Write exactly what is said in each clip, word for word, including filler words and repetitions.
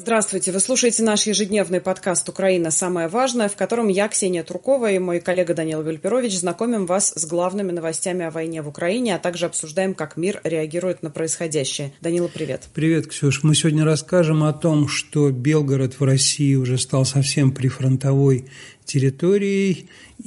Здравствуйте. Вы слушаете наш ежедневный подкаст «Украина. Самое важное», в котором я, Ксения Туркова, и мой коллега Данила Гальперович знакомим вас с главными новостями о войне в Украине, а также обсуждаем, как мир реагирует на происходящее. Данила, привет. Привет, Ксюш. Мы сегодня расскажем о том, что Белгород в России уже стал совсем прифронтовой территорией,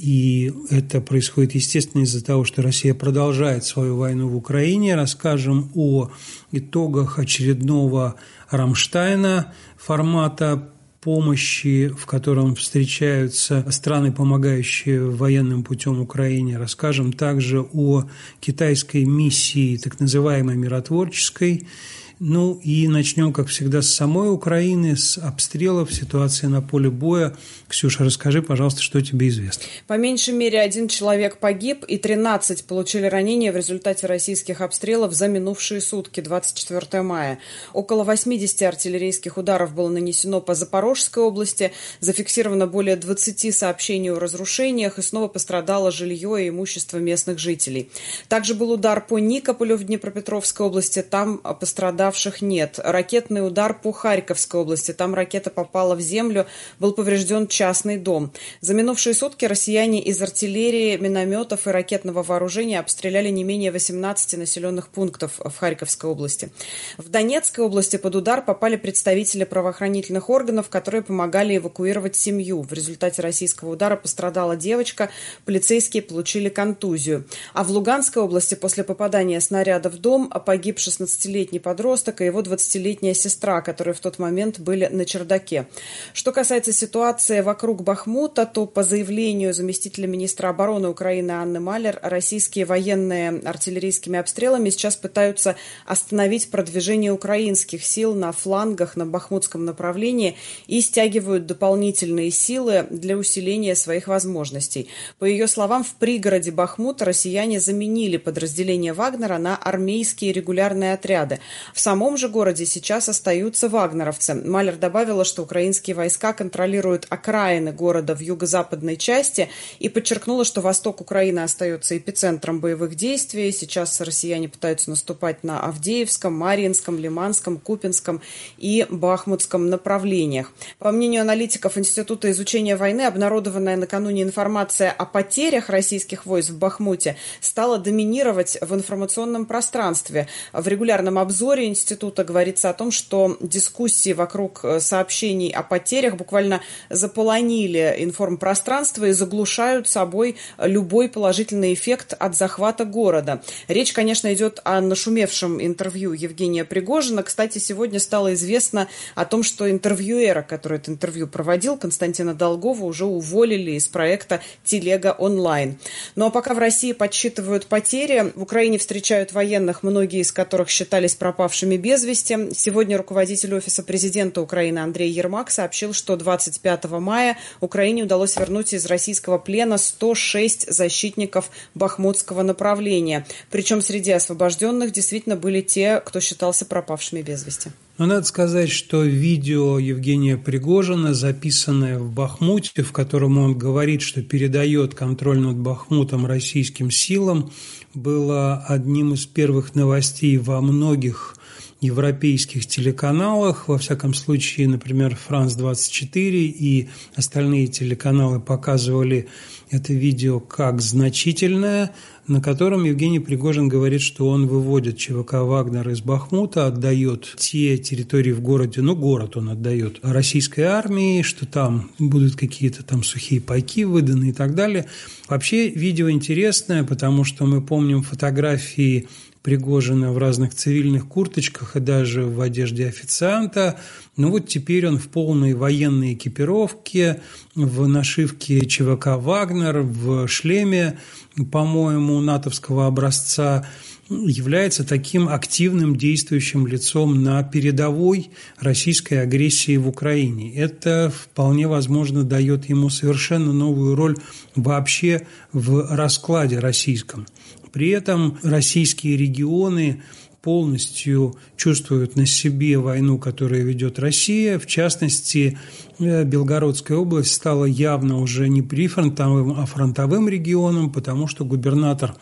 и это происходит, естественно, из-за того, что Россия продолжает свою войну в Украине. Расскажем о итогах очередного Рамштайна, формата помощи, в котором встречаются страны, помогающие военным путем Украине. Расскажем также о китайской миссии, так называемой миротворческой. Ну и начнем, как всегда, с самой Украины, с обстрелов, ситуации на поле боя. Ксюша, расскажи, пожалуйста, что тебе известно. По меньшей мере один человек погиб и тринадцать получили ранения в результате российских обстрелов за минувшие сутки, двадцать четвёртого мая. Около восемьдесят артиллерийских ударов было нанесено по Запорожской области, зафиксировано более двадцати сообщений о разрушениях, и снова пострадало жилье и имущество местных жителей. Также был удар по Никополю в Днепропетровской области, там пострадали нет. Ракетный удар по Харьковской области. Там ракета попала в землю, был поврежден частный дом. За минувшие сутки россияне из артиллерии, минометов и ракетного вооружения обстреляли не менее восемнадцати населенных пунктов в Харьковской области. В Донецкой области под удар попали представители правоохранительных органов, которые помогали эвакуировать семью. В результате российского удара пострадала девочка, полицейские получили контузию. А в Луганской области после попадания снаряда в дом погиб шестнадцатилетний подросток и его двадцатилетняя сестра, которые в тот момент были на чердаке. Что касается ситуации вокруг Бахмута, то по заявлению заместителя министра обороны Украины Анны Малер, российские военные артиллерийскими обстрелами сейчас пытаются остановить продвижение украинских сил на флангах на бахмутском направлении и стягивают дополнительные силы для усиления своих возможностей. По ее словам, в пригороде Бахмута россияне заменили подразделения Вагнера на армейские регулярные отряды. В самом же городе сейчас остаются вагнеровцы. Малер добавила, что украинские войска контролируют окраины города в юго-западной части и подчеркнула, что восток Украины остается эпицентром боевых действий. Сейчас россияне пытаются наступать на Авдеевском, Марьинском, Лиманском, Купинском и Бахмутском направлениях. По мнению аналитиков Института изучения войны, обнародованная накануне информация о потерях российских войск в Бахмуте стала доминировать в информационном пространстве. В регулярном обзоре института говорится о том, что дискуссии вокруг сообщений о потерях буквально заполонили информпространство и заглушают собой любой положительный эффект от захвата города. Речь, конечно, идет о нашумевшем интервью Евгения Пригожина. Кстати, сегодня стало известно о том, что интервьюера, который это интервью проводил, Константина Долгова, уже уволили из проекта «Телега онлайн». Ну а пока в России подсчитывают потери, в Украине встречают военных, многие из которых считались пропавшими без вести. Сегодня руководитель Офиса президента Украины Андрей Ермак сообщил, что двадцать пятого мая Украине удалось вернуть из российского плена сто шесть защитников бахмутского направления. Причем среди освобожденных действительно были те, кто считался пропавшими без вести. Но надо сказать, что видео Евгения Пригожина, записанное в Бахмуте, в котором он говорит, что передает контроль над Бахмутом российским силам, было одним из первых новостей во многих европейских телеканалах, во всяком случае, например, Франс двадцать четыре и остальные телеканалы показывали это видео как значительное, на котором Евгений Пригожин говорит, что он выводит ЧВК «Вагнер» из Бахмута, отдает те территории в городе, ну, город он отдает российской армии, что там будут какие-то там сухие пайки выданы и так далее. Вообще видео интересное, потому что мы помним фотографии Пригожина в разных цивильных курточках и даже в одежде официанта. Но вот теперь он в полной военной экипировке, в нашивке ЧВК «Вагнер», в шлеме, по-моему, натовского образца, является таким активным действующим лицом на передовой российской агрессии в Украине. Это вполне возможно дает ему совершенно новую роль вообще в раскладе российском. При этом российские регионы полностью чувствуют на себе войну, которую ведет Россия. В частности, Белгородская область стала явно уже не прифронтовым, а фронтовым регионом, потому что губернатор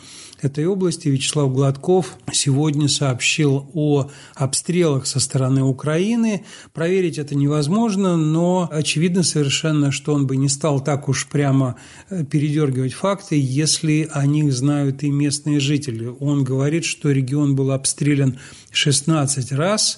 этой области Вячеслав Гладков сегодня сообщил о обстрелах со стороны Украины. Проверить это невозможно, но очевидно совершенно, что он бы не стал так уж прямо передергивать факты, если о них знают и местные жители. Он говорит, что регион был обстрелян шестнадцать раз,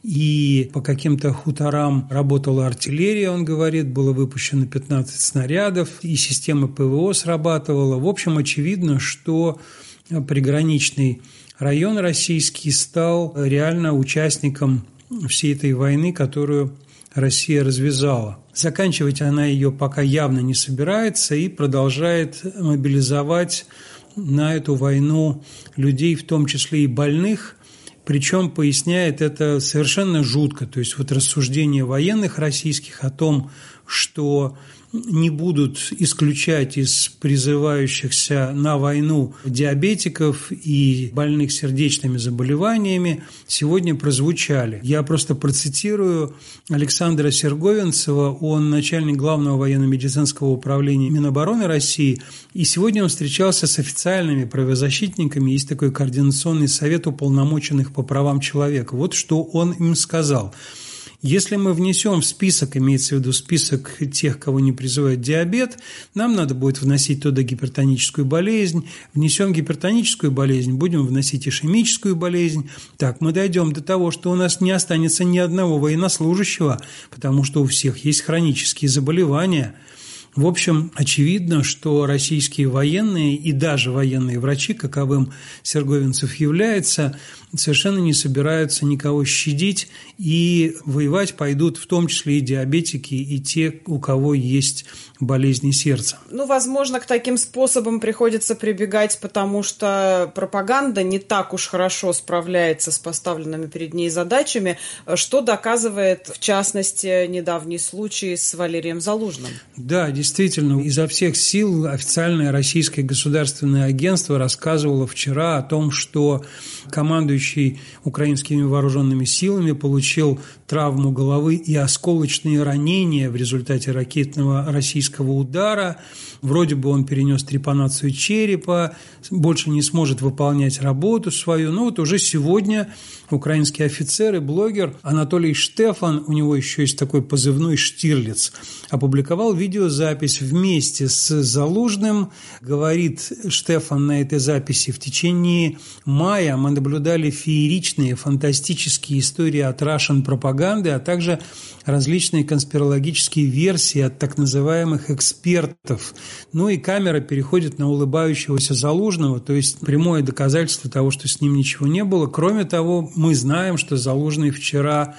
и по каким-то хуторам работала артиллерия, он говорит, было выпущено пятнадцать снарядов, и система ПВО срабатывала. В общем, очевидно, что приграничный район российский стал реально участником всей этой войны, которую Россия развязала. Заканчивать она ее пока явно не собирается и продолжает мобилизовать на эту войну людей, в том числе и больных. Причем поясняет это совершенно жутко. То есть вот рассуждения военных российских о том, что не будут исключать из призывающихся на войну диабетиков и больных сердечными заболеваниями, сегодня прозвучали. Я просто процитирую Александра Серговинцева, он начальник Главного военно-медицинского управления Минобороны России, и сегодня он встречался с официальными правозащитниками, есть такой координационный совет уполномоченных по правам человека. Вот что он им сказал. Если мы внесем в список, имеется в виду список тех, кого не призывает диабет, нам надо будет вносить туда гипертоническую болезнь, внесем гипертоническую болезнь, будем вносить ишемическую болезнь. Так мы дойдем до того, что у нас не останется ни одного военнослужащего, потому что у всех есть хронические заболевания. В общем, очевидно, что российские военные и даже военные врачи, каковым Серговинцев является, совершенно не собираются никого щадить, и воевать пойдут в том числе и диабетики, и те, у кого есть болезни сердца. Ну, возможно, к таким способам приходится прибегать, потому что пропаганда не так уж хорошо справляется с поставленными перед ней задачами, что доказывает, в частности, недавний случай с Валерием Залужным. Да, действительно, изо всех сил официальное российское государственное агентство рассказывало вчера о том, что командующий украинскими вооруженными силами получил травму головы и осколочные ранения в результате ракетного российского удара. Вроде бы он перенес трепанацию черепа, больше не сможет выполнять работу свою. Но вот уже сегодня украинский офицер и блогер Анатолий Штефан, у него еще есть такой позывной «Штирлиц», опубликовал видеозапись вместе с Залужным. Говорит Штефан на этой записи: в течение мая мы наблюдали фееричные, фантастические истории от Russian пропаганды, а также различные конспирологические версии от так называемых экспертов. Ну и камера переходит на улыбающегося Залужного, то есть прямое доказательство того, что с ним ничего не было. Кроме того, мы знаем, что Залужный вчера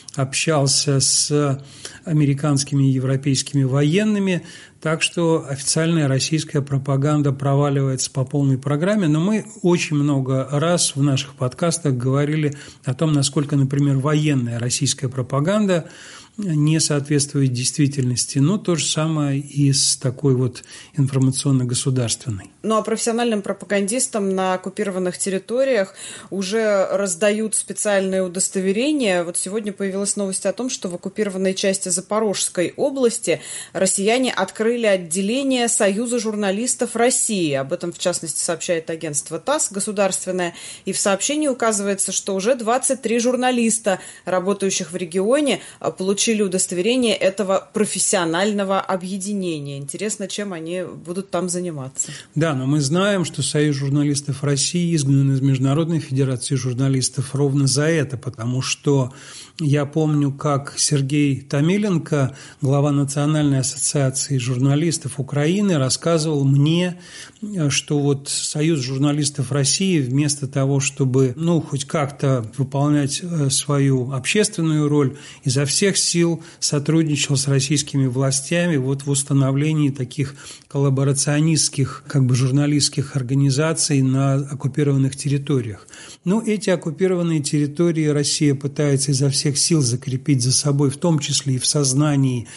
общался с американскими и европейскими военными, так что официальная российская пропаганда проваливается по полной программе, но мы очень много раз в наших подкастах говорили о том, насколько, например, военная российская пропаганда не соответствует действительности. Но то же самое и с такой вот информационно-государственной. Ну а профессиональным пропагандистам на оккупированных территориях уже раздают специальные удостоверения. Вот сегодня появилась новость о том, что в оккупированной части Запорожской области россияне открыли отделение Союза журналистов России. Об этом, в частности, сообщает агентство ТАСС государственное. И в сообщении указывается, что уже двадцать три журналиста, работающих в регионе, получили удостоверение этого профессионального объединения. Интересно, чем они будут там заниматься. Да, но мы знаем, что Союз журналистов России изгнан из Международной федерации журналистов ровно за это, потому что я помню, как Сергей Томиленко, глава Национальной ассоциации журналистов Украины, рассказывал мне, что вот Союз журналистов России вместо того, чтобы, ну, хоть как-то выполнять свою общественную роль, изо всех сил сотрудничал с российскими властями вот в установлении таких коллаборационистских, как бы журналистских организаций на оккупированных территориях. Но эти оккупированные территории Россия пытается изо всех сил закрепить за собой, в том числе и в сознании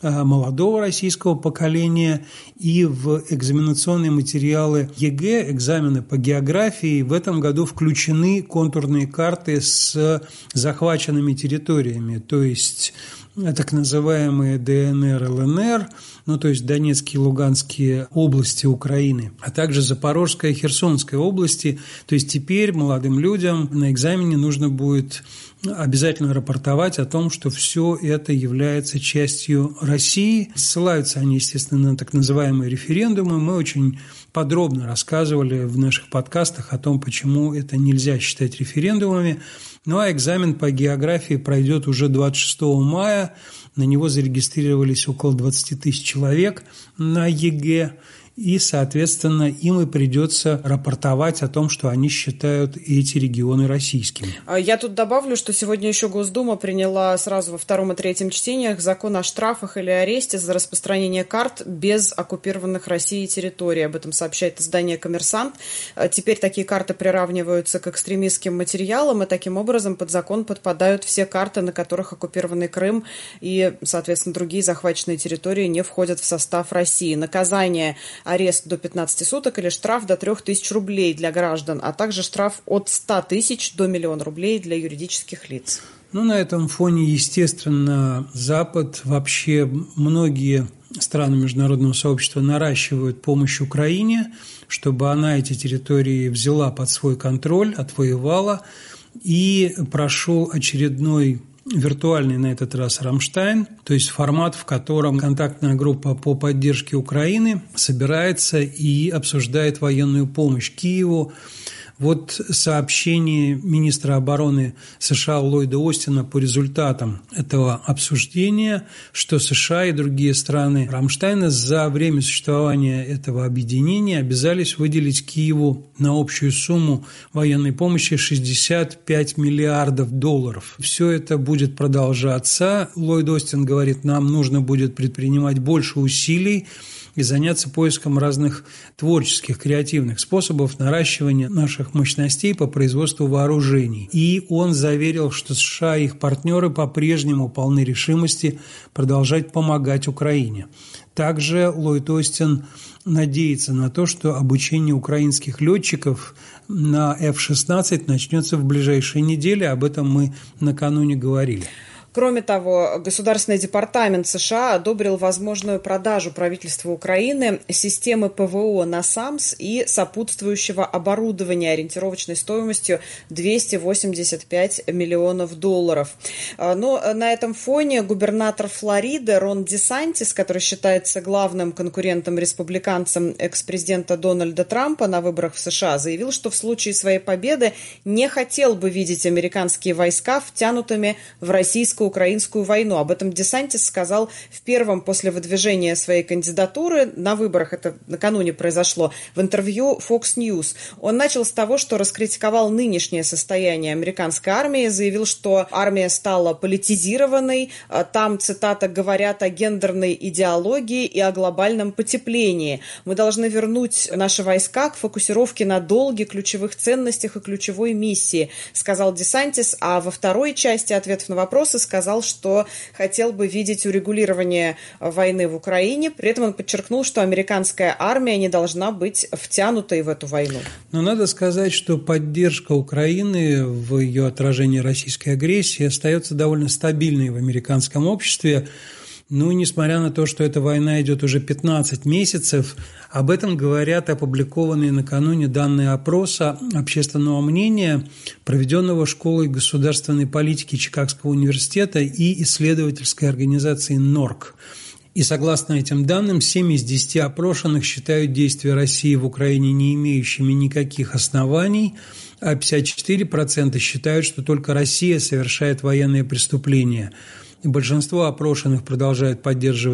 молодого российского поколения, и в экзаменационные материалы ЕГЭ, экзамены по географии, в этом году включены контурные карты с захваченными территориями, то есть так называемые ДНР, ЛНР, ну то есть Донецкие и Луганские области Украины, а также Запорожская и Херсонская области. То есть теперь молодым людям на экзамене нужно будет обязательно рапортовать о том, что все это является частью России. Ссылаются они, естественно, на так называемые референдумы. Мы очень подробно рассказывали в наших подкастах о том, почему это нельзя считать референдумами. Ну а экзамен по географии пройдет уже двадцать шестого мая. На него зарегистрировались около двадцать тысяч человек на ЕГЭ. И, соответственно, им и придется рапортовать о том, что они считают эти регионы российскими. Я тут добавлю, что сегодня еще Госдума приняла сразу во втором и третьем чтениях закон о штрафах или аресте за распространение карт без оккупированных Россией территорий. Об этом сообщает издание «Коммерсант». Теперь такие карты приравниваются к экстремистским материалам, и таким образом под закон подпадают все карты, на которых оккупированный Крым и, соответственно, другие захваченные территории не входят в состав России. Наказание – арест до пятнадцати суток или штраф до трёх тысяч рублей для граждан, а также штраф от ста тысяч до миллиона рублей для юридических лиц. Ну, на этом фоне, естественно, Запад, вообще многие страны международного сообщества наращивают помощь Украине, чтобы она эти территории взяла под свой контроль, отвоевала, и прошел очередной виртуальный на этот раз Рамштайн, то есть формат, в котором контактная группа по поддержке Украины собирается и обсуждает военную помощь Киеву. Вот сообщение министра обороны США Ллойда Остина по результатам этого обсуждения, что США и другие страны Рамштайна за время существования этого объединения обязались выделить Киеву на общую сумму военной помощи шестьдесят пять миллиардов долларов. Все это будет продолжаться. Ллойд Остин говорит, нам нужно будет предпринимать больше усилий и заняться поиском разных творческих, креативных способов наращивания наших мощностей по производству вооружений. И он заверил, что США и их партнеры по-прежнему полны решимости продолжать помогать Украине. Также Ллойд Остин надеется на то, что обучение украинских летчиков на эф шестнадцать начнется в ближайшие недели. Об этом мы накануне говорили. Кроме того, Государственный департамент США одобрил возможную продажу правительству Украины системы ПВО «Насамс» и сопутствующего оборудования ориентировочной стоимостью двести восемьдесят пять миллионов долларов. Но на этом фоне губернатор Флориды Рон Десантис, который считается главным конкурентом-республиканцем экс-президента Дональда Трампа на выборах в США, заявил, что в случае своей победы не хотел бы видеть американские войска втянутыми в российскую украинскую войну. Об этом Десантис сказал в первом после выдвижения своей кандидатуры на выборах, это накануне произошло, в интервью Fox News. Он начал с того, что раскритиковал нынешнее состояние американской армии, заявил, что армия стала политизированной, там, цитата, говорят о гендерной идеологии и о глобальном потеплении. Мы должны вернуть наши войска к фокусировке на долге, ключевых ценностях и ключевой миссии, сказал Десантис, а во второй части ответов на вопросы сказал, что хотел бы видеть урегулирование войны в Украине. При этом он подчеркнул, что американская армия не должна быть втянутой в эту войну. Но надо сказать, что поддержка Украины в ее отражении российской агрессии остается довольно стабильной в американском обществе. Ну, несмотря на то, что эта война идет уже пятнадцать месяцев, об этом говорят опубликованные накануне данные опроса общественного мнения, проведенного Школой государственной политики Чикагского университета и исследовательской организации норк. И согласно этим данным, семь из десяти опрошенных считают действия России в Украине не имеющими никаких оснований, а пятьдесят четыре процента считают, что только Россия совершает военные преступления. И большинство опрошенных продолжают поддерживать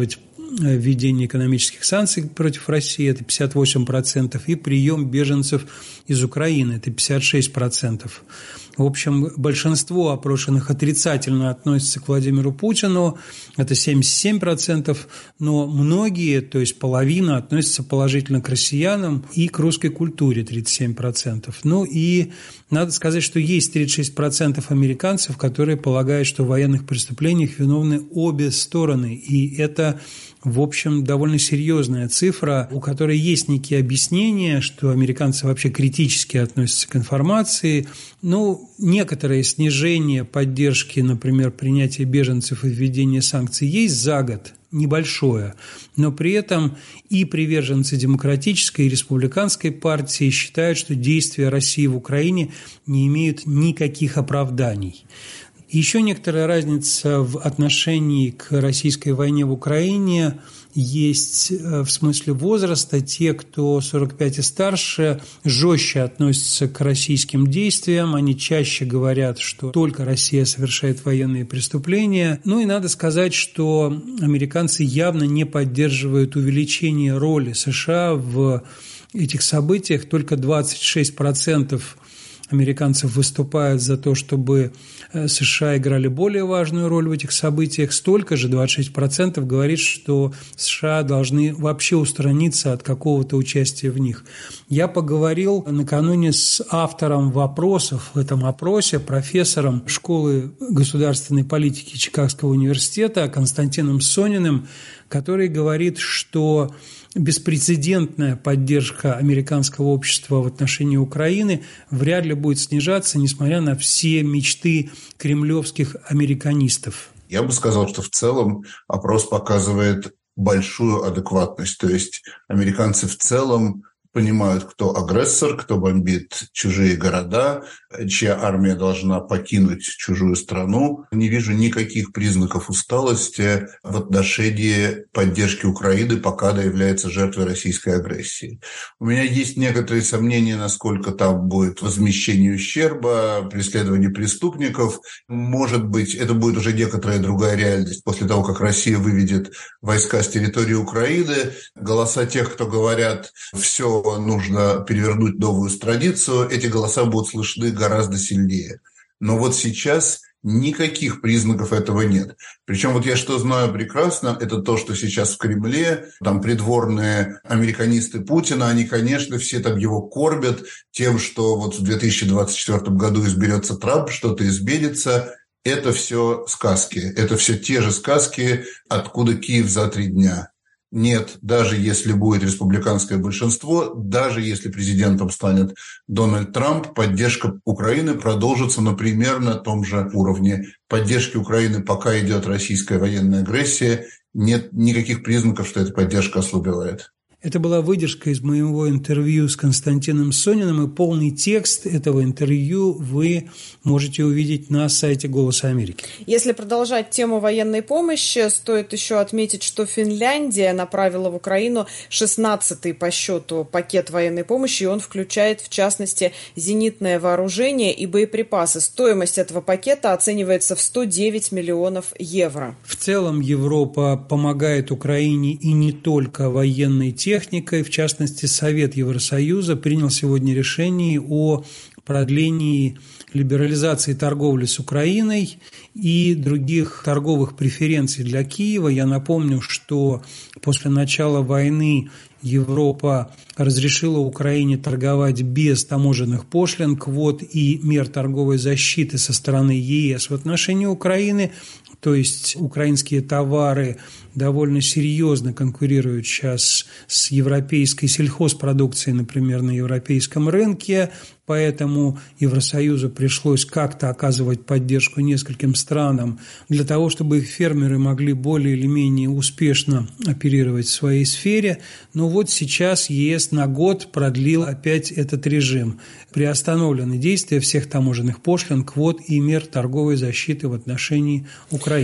введение экономических санкций против России – это пятьдесят восемь процентов, и прием беженцев из Украины – это пятьдесят шесть процентов. В общем, большинство опрошенных отрицательно относятся к Владимиру Путину, это семьдесят семь процентов, но многие, то есть половина, относятся положительно к россиянам и к русской культуре, тридцать семь процентов. Ну и надо сказать, что есть тридцать шесть процентов американцев, которые полагают, что в военных преступлениях виновны обе стороны, и это, в общем, довольно серьезная цифра, у которой есть некие объяснения, что американцы вообще критически относятся к информации. Ну, некоторое снижение поддержки, например, принятия беженцев и введения санкций есть за год, небольшое, но при этом и приверженцы демократической и республиканской партии считают, что действия России в Украине не имеют никаких оправданий. Еще некоторая разница в отношении к российской войне в Украине есть в смысле возраста. Те, кто сорок пять и старше, жестче относятся к российским действиям. Они чаще говорят, что только Россия совершает военные преступления. Ну и надо сказать, что американцы явно не поддерживают увеличение роли США в этих событиях. Только двадцать шесть процентов американцев выступают за то, чтобы США играли более важную роль в этих событиях. Столько же, двадцать шесть процентов, говорит, что США должны вообще устраниться от какого-то участия в них. Я поговорил накануне с автором вопросов в этом опросе, профессором школы государственной политики Чикагского университета Константином Сониным, который говорит, что беспрецедентная поддержка американского общества в отношении Украины вряд ли будет снижаться, несмотря на все мечты кремлевских американистов. Я бы сказал, что в целом опрос показывает большую адекватность. То есть американцы в целом понимают, кто агрессор, кто бомбит чужие города, чья армия должна покинуть чужую страну. Не вижу никаких признаков усталости в отношении поддержки Украины, пока она является жертвой российской агрессии. У меня есть некоторые сомнения, насколько там будет возмещение ущерба, преследование преступников. Может быть, это будет уже некоторая другая реальность. После того, как Россия выведет войска с территории Украины, голоса тех, кто говорят «все, нужно перевернуть новую страницу», эти голоса будут слышны гораздо сильнее. Но вот сейчас никаких признаков этого нет. Причем вот я что знаю прекрасно, это то, что сейчас в Кремле, там придворные американисты Путина, они, конечно, все там его кормят тем, что вот в две тысячи двадцать четвёртом году изберется Трамп, что-то изменится. Это все сказки. Это все те же сказки, откуда Киев за три дня. Нет, даже если будет республиканское большинство, даже если президентом станет Дональд Трамп, поддержка Украины продолжится на примерно том же уровне. Поддержки Украины, пока идет российская военная агрессия, нет никаких признаков, что эта поддержка ослабевает. Это была выдержка из моего интервью с Константином Сониным, и полный текст этого интервью вы можете увидеть на сайте «Голоса Америки». Если продолжать тему военной помощи, стоит еще отметить, что Финляндия направила в Украину шестнадцатый по счету пакет военной помощи, и он включает, в частности, зенитное вооружение и боеприпасы. Стоимость этого пакета оценивается в сто девять миллионов евро. В целом Европа помогает Украине и не только военной техникой. Техникой, в частности, Совет Евросоюза принял сегодня решение о продлении либерализации торговли с Украиной и других торговых преференций для Киева. Я напомню, что после начала войны Европа разрешила Украине торговать без таможенных пошлин, квот и мер торговой защиты со стороны ЕС в отношении Украины. То есть украинские товары довольно серьезно конкурируют сейчас с европейской сельхозпродукцией, например, на европейском рынке. Поэтому Евросоюзу пришлось как-то оказывать поддержку нескольким странам для того, чтобы их фермеры могли более или менее успешно оперировать в своей сфере. Но вот сейчас ЕС на год продлил опять этот режим. Приостановлены действия всех таможенных пошлин, квот и мер торговой защиты в отношении Украины.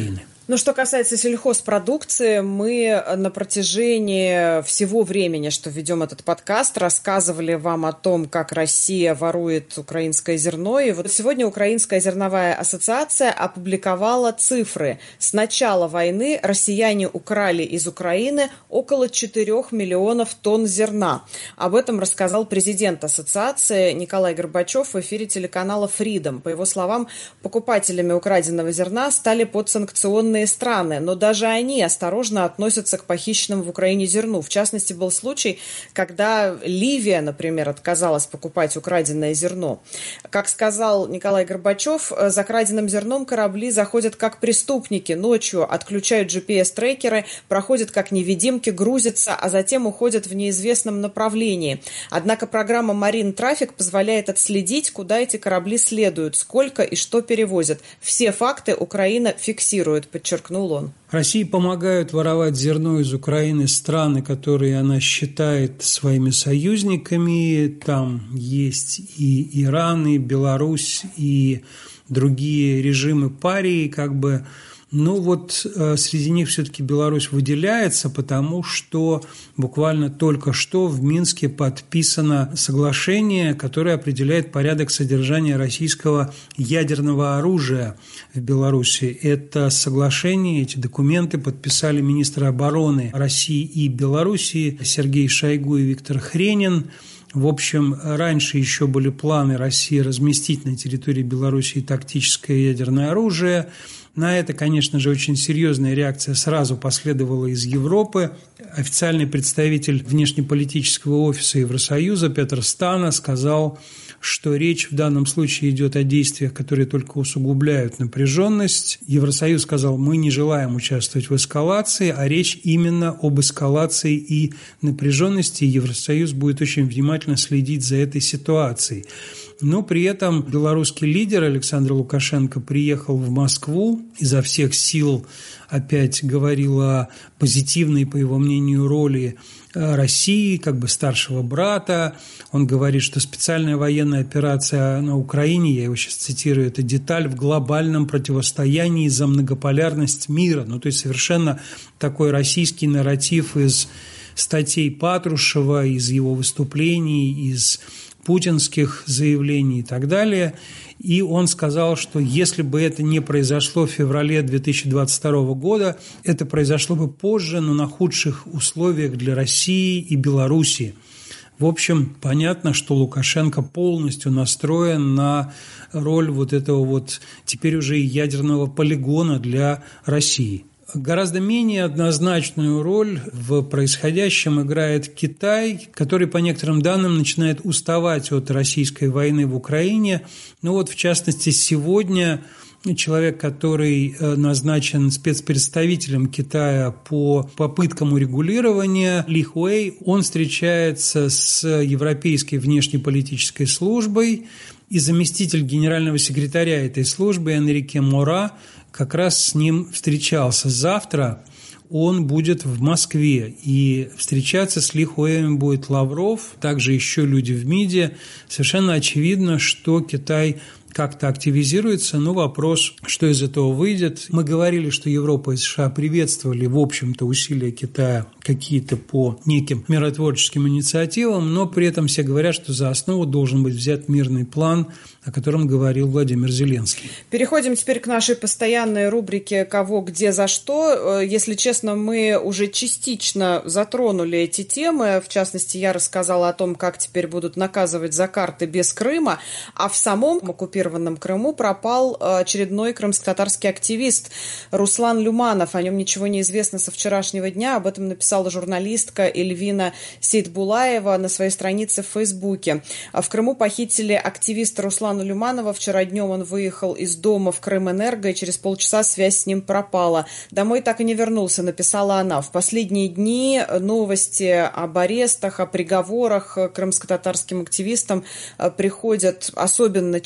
Ну, что касается сельхозпродукции, мы на протяжении всего времени, что ведем этот подкаст, рассказывали вам о том, как Россия ворует украинское зерно. И вот сегодня Украинская зерновая ассоциация опубликовала цифры. С начала войны россияне украли из Украины около четырех миллионов тонн зерна. Об этом рассказал президент ассоциации Николай Горбачев в эфире телеканала Freedom. По его словам, покупателями украденного зерна стали подсанкционные страны, но даже они осторожно относятся к похищенному в Украине зерну. В частности, был случай, когда Ливия, например, отказалась покупать украденное зерно. Как сказал Николай Горбачев, за краденным зерном корабли заходят как преступники. Ночью отключают джи пи эс-трекеры, проходят как невидимки, грузятся, а затем уходят в неизвестном направлении. Однако программа Marine Traffic позволяет отследить, куда эти корабли следуют, сколько и что перевозят. Все факты Украина фиксирует, подчеркнул он. России помогают воровать зерно из Украины страны, которые она считает своими союзниками. Там есть и Иран, и Беларусь, и другие режимы парии, как бы. Ну вот э, среди них все-таки Беларусь выделяется, потому что буквально только что в Минске подписано соглашение, которое определяет порядок содержания российского ядерного оружия в Беларуси. Это соглашение, эти документы подписали министры обороны России и Беларуси Сергей Шойгу и Виктор Хренин. В общем, раньше еще были планы России разместить на территории Беларуси тактическое ядерное оружие. На это, конечно же, очень серьезная реакция сразу последовала из Европы. Официальный представитель внешнеполитического офиса Евросоюза Петр Стана сказал, что речь в данном случае идет о действиях, которые только усугубляют напряженность. Евросоюз сказал, мы не желаем участвовать в эскалации, а речь именно об эскалации и напряженности. Евросоюз будет очень внимательно следить за этой ситуацией. Но при этом белорусский лидер Александр Лукашенко приехал в Москву, изо всех сил опять говорил о позитивной, по его мнению, роли России, как бы старшего брата. Он говорит, что специальная военная операция на Украине, я его сейчас цитирую, это деталь в глобальном противостоянии за многополярность мира. Ну, то есть совершенно такой российский нарратив из статей Патрушева, из его выступлений, из путинских заявлений и так далее. И он сказал, что если бы это не произошло в феврале две тысячи двадцать второго года, это произошло бы позже, но на худших условиях для России и Белоруссии. В общем, понятно, что Лукашенко полностью настроен на роль вот этого вот теперь уже ядерного полигона для России. Гораздо менее однозначную роль в происходящем играет Китай, который, по некоторым данным, начинает уставать от российской войны в Украине. Ну вот, в частности, сегодня человек, который назначен спецпредставителем Китая по попыткам урегулирования, Ли Хуэй, он встречается с Европейской внешнеполитической службой, и заместитель генерального секретаря этой службы Энрике Мора как раз с ним встречался. Завтра он будет в Москве, и встречаться с Ли Хуэем будет Лавров, также еще люди в МИДе. Совершенно очевидно, что Китай как-то активизируется, но вопрос, что из этого выйдет. Мы говорили, что Европа и США приветствовали, в общем-то, усилия Китая какие-то по неким миротворческим инициативам, но при этом все говорят, что за основу должен быть взят мирный план, о котором говорил Владимир Зеленский. Переходим теперь к нашей постоянной рубрике «Кого, где, за что». Если честно, мы уже частично затронули эти темы. В частности, я рассказала о том, как теперь будут наказывать за карты без Крыма, а в самом оккупированном Крыму пропал очередной крымско-татарский активист Руслан Люманов. О нем ничего не известно со вчерашнего дня. Об этом написала журналистка Эльвина Сейтбулаева на своей странице в Фейсбуке. В Крыму похитили активиста Руслана Люманова. Вчера днем он выехал из дома в Крымэнерго, и через полчаса связь с ним пропала. Домой так и не вернулся, написала она. В последние дни новости об арестах, о приговорах крымско-татарским активистам приходят особенно часто.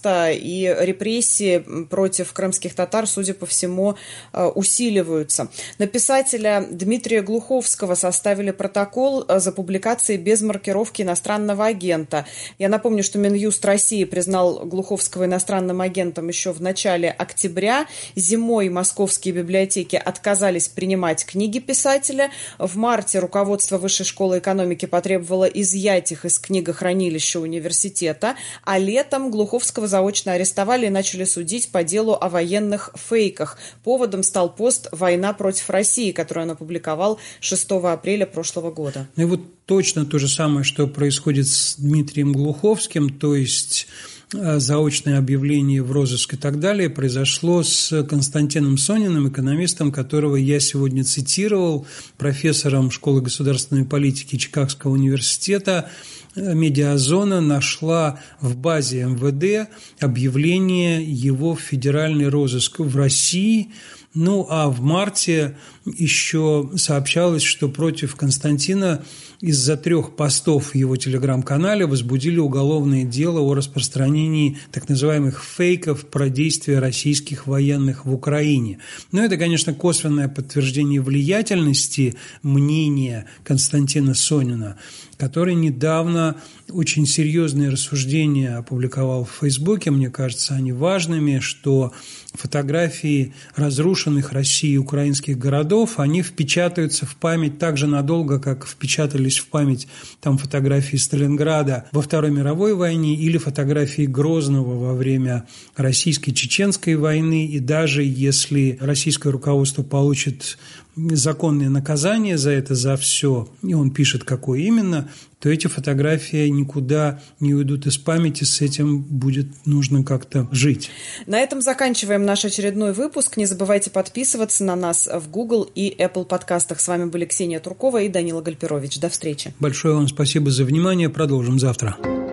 фронта, и репрессии против крымских татар, судя по всему, усиливаются. На писателя Дмитрия Глуховского составили протокол за публикацией без маркировки иностранного агента. Я напомню, что Минюст России признал Глуховского иностранным агентом еще в начале октября. Зимой московские библиотеки отказались принимать книги писателя. В марте руководство Высшей школы экономики потребовало изъять их из книгохранилища университета, а летом Глуховского заочно арестовали и начали судить по делу о военных фейках. Поводом стал пост «Война против России», который он опубликовал шестого апреля прошлого года. Ну и вот точно то же самое, что происходит с Дмитрием Глуховским, то есть заочное объявление в розыск и так далее, произошло с Константином Сониным, экономистом, которого я сегодня цитировал, профессором Школы государственной политики Чикагского университета. Медиазона нашла в базе эм вэ дэ объявление его в федеральный розыск в России. Ну, а в марте еще сообщалось, что против Константина из-за трех постов в его телеграм-канале возбудили уголовное дело о распространении так называемых фейков про действия российских военных в Украине. Но это, конечно, косвенное подтверждение влиятельности мнения Константина Сонина, который недавно очень серьезные рассуждения опубликовал в Фейсбуке. Мне кажется, они важными, что фотографии разрушенных Россией украинских городов, они впечатаются в память так же надолго, как впечатались в память там фотографии Сталинграда во Второй мировой войне или фотографии Грозного во время российско-чеченской войны. И даже если российское руководство получит законные наказания за это, за все, и он пишет, какое именно, то эти фотографии никуда не уйдут из памяти, с этим будет нужно как-то жить. На этом заканчиваем наш очередной выпуск. Не забывайте подписываться на нас в Google и Apple подкастах. С вами были Ксения Туркова и Данила Гальперович. До встречи. Большое вам спасибо за внимание. Продолжим завтра.